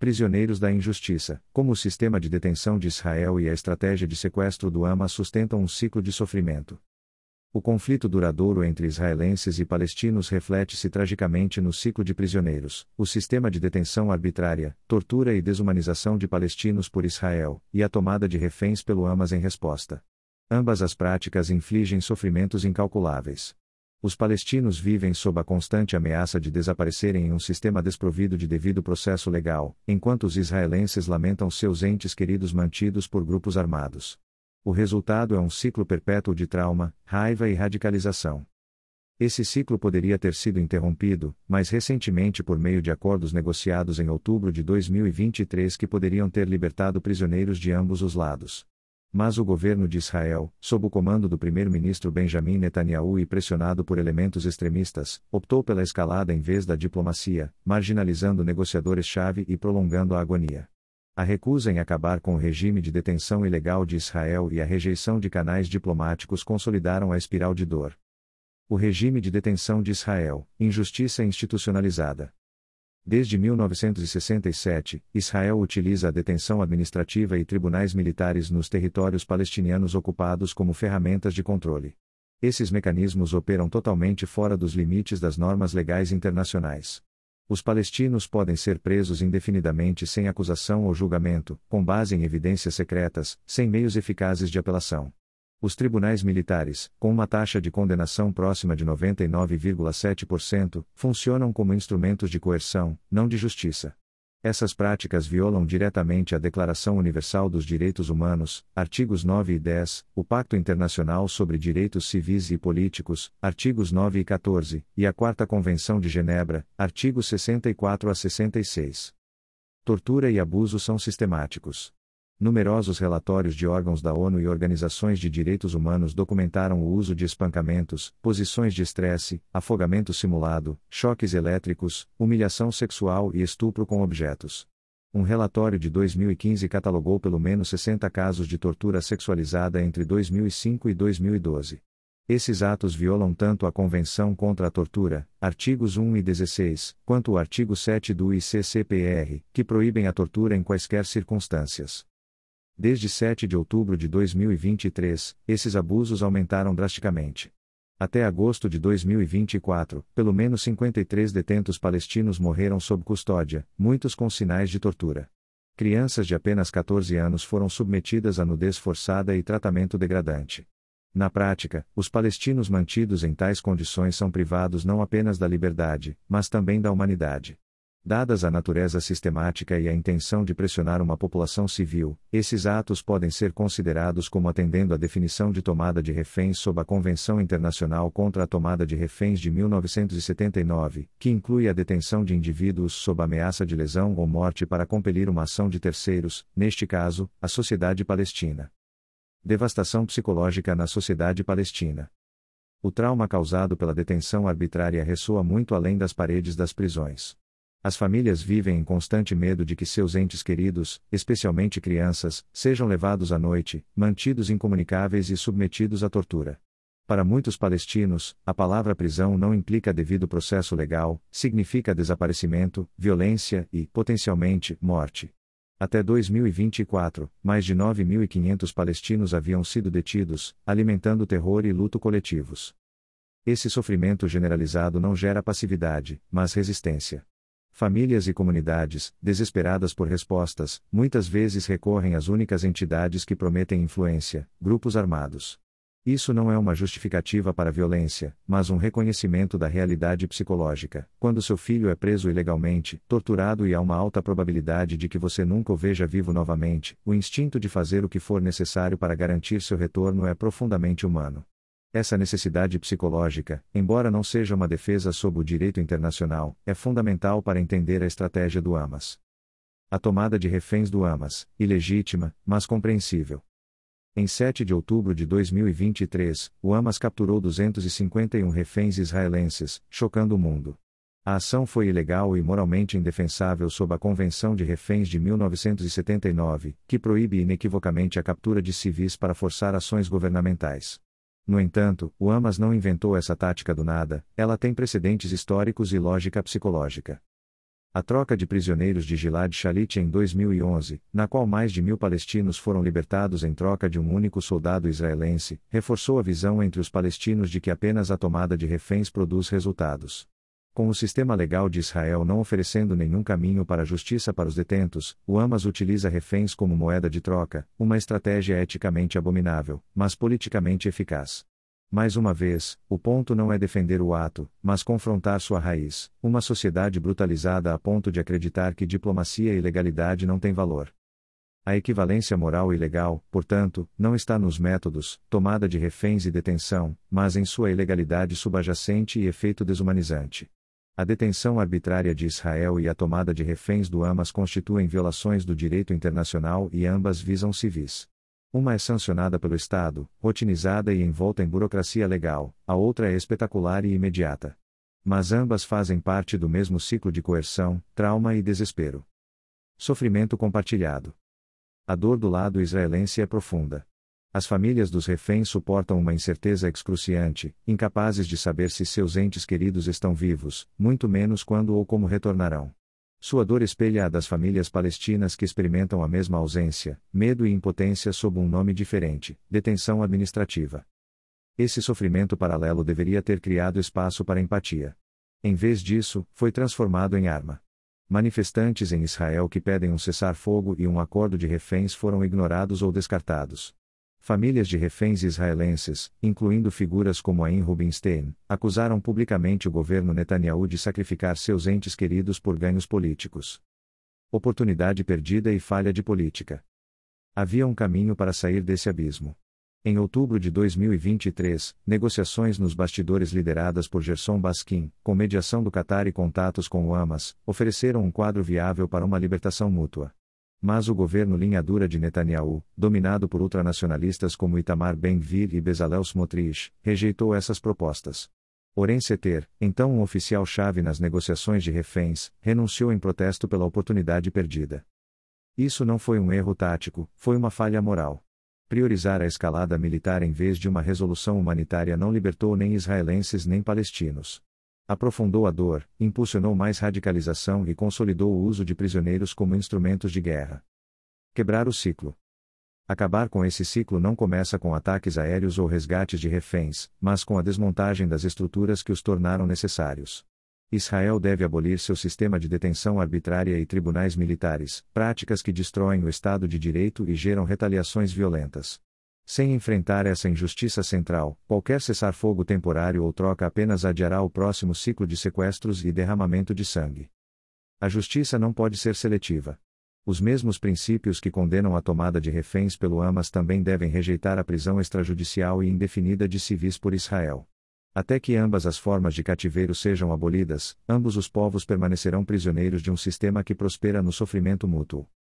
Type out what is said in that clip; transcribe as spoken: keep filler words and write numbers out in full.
Prisioneiros da injustiça. Como o sistema de detenção de Israel e a estratégia de sequestro do Hamas sustentam um ciclo de sofrimento. O conflito duradouro entre israelenses e palestinos reflete-se tragicamente no ciclo de prisioneiros, o sistema de detenção arbitrária, tortura e desumanização de palestinos por Israel, e a tomada de reféns pelo Hamas em resposta. Ambas as práticas infligem sofrimentos incalculáveis. Os palestinos vivem sob a constante ameaça de desaparecerem em um sistema desprovido de devido processo legal, enquanto os israelenses lamentam seus entes queridos mantidos por grupos armados. O resultado é um ciclo perpétuo de trauma, raiva e radicalização. Esse ciclo poderia ter sido interrompido, mais recentemente por meio de acordos negociados em outubro de dois mil e vinte e três que poderiam ter libertado prisioneiros de ambos os lados. Mas o governo de Israel, sob o comando do primeiro-ministro Benjamin Netanyahu e pressionado por elementos extremistas, optou pela escalada em vez da diplomacia, marginalizando negociadores-chave e prolongando a agonia. A recusa em acabar com o regime de detenção ilegal de Israel e a rejeição de canais diplomáticos consolidaram a espiral de dor. O regime de detenção de Israel, injustiça institucionalizada. Desde mil novecentos e sessenta e sete, Israel utiliza a detenção administrativa e tribunais militares nos territórios palestinianos ocupados como ferramentas de controle. Esses mecanismos operam totalmente fora dos limites das normas legais internacionais. Os palestinos podem ser presos indefinidamente sem acusação ou julgamento, com base em evidências secretas, sem meios eficazes de apelação. Os tribunais militares, com uma taxa de condenação próxima de noventa e nove vírgula sete por cento, funcionam como instrumentos de coerção, não de justiça. Essas práticas violam diretamente a Declaração Universal dos Direitos Humanos, artigos nove e dez, o Pacto Internacional sobre Direitos Civis e Políticos, artigos nove e quatorze, e a Quarta Convenção de Genebra, artigos sessenta e quatro a sessenta e seis. Tortura e abuso são sistemáticos. Numerosos relatórios de órgãos da ONU e organizações de direitos humanos documentaram o uso de espancamentos, posições de estresse, afogamento simulado, choques elétricos, humilhação sexual e estupro com objetos. Um relatório de dois mil e quinze catalogou pelo menos sessenta casos de tortura sexualizada entre dois mil e cinco e dois mil e doze. Esses atos violam tanto a Convenção contra a Tortura, artigos um e dezesseis, quanto o artigo sete do I C C P R, que proíbem a tortura em quaisquer circunstâncias. Desde sete de outubro de dois mil e vinte e três, esses abusos aumentaram drasticamente. Até agosto de dois mil e vinte e quatro, pelo menos cinquenta e três detentos palestinos morreram sob custódia, muitos com sinais de tortura. Crianças de apenas quatorze anos foram submetidas a nudez forçada e tratamento degradante. Na prática, os palestinos mantidos em tais condições são privados não apenas da liberdade, mas também da humanidade. Dadas a natureza sistemática e a intenção de pressionar uma população civil, esses atos podem ser considerados como atendendo à definição de tomada de reféns sob a Convenção Internacional contra a Tomada de Reféns de mil novecentos e setenta e nove, que inclui a detenção de indivíduos sob ameaça de lesão ou morte para compelir uma ação de terceiros, neste caso, a sociedade palestina. Devastação psicológica na sociedade palestina. O trauma causado pela detenção arbitrária ressoa muito além das paredes das prisões. As famílias vivem em constante medo de que seus entes queridos, especialmente crianças, sejam levados à noite, mantidos incomunicáveis e submetidos à tortura. Para muitos palestinos, a palavra prisão não implica devido processo legal, significa desaparecimento, violência e, potencialmente, morte. Até dois mil e vinte e quatro, mais de nove mil e quinhentos palestinos haviam sido detidos, alimentando terror e luto coletivos. Esse sofrimento generalizado não gera passividade, mas resistência. Famílias e comunidades, desesperadas por respostas, muitas vezes recorrem às únicas entidades que prometem influência, grupos armados. Isso não é uma justificativa para a violência, mas um reconhecimento da realidade psicológica. Quando seu filho é preso ilegalmente, torturado e há uma alta probabilidade de que você nunca o veja vivo novamente, o instinto de fazer o que for necessário para garantir seu retorno é profundamente humano. Essa necessidade psicológica, embora não seja uma defesa sob o direito internacional, é fundamental para entender a estratégia do Hamas. A tomada de reféns do Hamas, ilegítima, mas compreensível. Em sete de outubro de dois mil e vinte e três, o Hamas capturou duzentos e cinquenta e um reféns israelenses, chocando o mundo. A ação foi ilegal e moralmente indefensável sob a Convenção de Reféns de mil novecentos e setenta e nove, que proíbe inequivocamente a captura de civis para forçar ações governamentais. No entanto, o Hamas não inventou essa tática do nada, ela tem precedentes históricos e lógica psicológica. A troca de prisioneiros de Gilad Shalit em dois mil e onze, na qual mais de mil palestinos foram libertados em troca de um único soldado israelense, reforçou a visão entre os palestinos de que apenas a tomada de reféns produz resultados. Com o sistema legal de Israel não oferecendo nenhum caminho para a justiça para os detentos, o Hamas utiliza reféns como moeda de troca, uma estratégia eticamente abominável, mas politicamente eficaz. Mais uma vez, o ponto não é defender o ato, mas confrontar sua raiz, uma sociedade brutalizada a ponto de acreditar que diplomacia e legalidade não têm valor. A equivalência moral e legal, portanto, não está nos métodos, tomada de reféns e detenção, mas em sua ilegalidade subjacente e efeito desumanizante. A detenção arbitrária de Israel e a tomada de reféns do Hamas constituem violações do direito internacional e ambas visam civis. Uma é sancionada pelo Estado, rotinizada e envolta em burocracia legal, a outra é espetacular e imediata. Mas ambas fazem parte do mesmo ciclo de coerção, trauma e desespero. Sofrimento compartilhado. A dor do lado israelense é profunda. As famílias dos reféns suportam uma incerteza excruciante, incapazes de saber se seus entes queridos estão vivos, muito menos quando ou como retornarão. Sua dor espelha a das famílias palestinas que experimentam a mesma ausência, medo e impotência sob um nome diferente: detenção administrativa. Esse sofrimento paralelo deveria ter criado espaço para empatia. Em vez disso, foi transformado em arma. Manifestantes em Israel que pedem um cessar-fogo e um acordo de reféns foram ignorados ou descartados. Famílias de reféns israelenses, incluindo figuras como Ain Rubinstein, acusaram publicamente o governo Netanyahu de sacrificar seus entes queridos por ganhos políticos. Oportunidade perdida e falha de política. Havia um caminho para sair desse abismo. Em outubro de dois mil e vinte e três, negociações nos bastidores lideradas por Gerson Baskin, com mediação do Catar e contatos com o Hamas, ofereceram um quadro viável para uma libertação mútua. Mas o governo linha dura de Netanyahu, dominado por ultranacionalistas como Itamar Ben-Gvir e Bezalel Smotrich, rejeitou essas propostas. Oren Seter, então um oficial-chave nas negociações de reféns, renunciou em protesto pela oportunidade perdida. Isso não foi um erro tático, foi uma falha moral. Priorizar a escalada militar em vez de uma resolução humanitária não libertou nem israelenses nem palestinos. Aprofundou a dor, impulsionou mais radicalização e consolidou o uso de prisioneiros como instrumentos de guerra. Quebrar o ciclo. Acabar com esse ciclo não começa com ataques aéreos ou resgates de reféns, mas com a desmontagem das estruturas que os tornaram necessários. Israel deve abolir seu sistema de detenção arbitrária e tribunais militares, práticas que destroem o Estado de Direito e geram retaliações violentas. Sem enfrentar essa injustiça central, qualquer cessar-fogo temporário ou troca apenas adiará o próximo ciclo de sequestros e derramamento de sangue. A justiça não pode ser seletiva. Os mesmos princípios que condenam a tomada de reféns pelo Hamas também devem rejeitar a prisão extrajudicial e indefinida de civis por Israel. Até que ambas as formas de cativeiro sejam abolidas, ambos os povos permanecerão prisioneiros de um sistema que prospera no sofrimento mútuo.